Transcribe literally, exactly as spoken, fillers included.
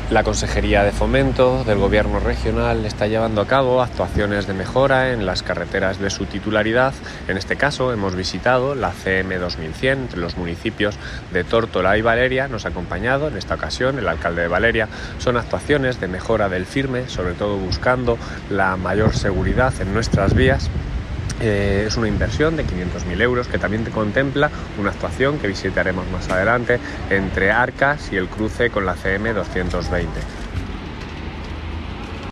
La Consejería de Fomento del Gobierno Regional está llevando a cabo actuaciones de mejora en las carreteras de su titularidad. En este caso hemos visitado la C M dos mil cien entre los municipios de Tórtola y Valeria. Nos ha acompañado en esta ocasión el alcalde de Valeria. Son actuaciones de mejora del firme, sobre todo buscando la mayor seguridad en nuestras vías. Eh, es una inversión de quinientos mil euros que también contempla una actuación que visitaremos más adelante entre Arcas y el cruce con la C M doscientos veinte.